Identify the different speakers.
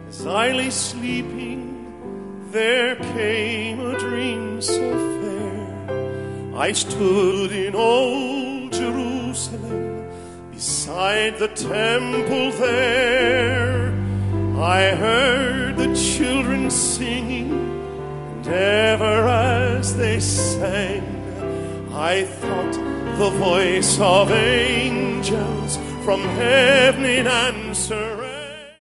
Speaker 1: As I lay sleeping, there came a dream so fair. I stood in old Jerusalem, beside the temple there. I heard the children singing, and ever as they sang, I thought the voice of angels from heaven in answer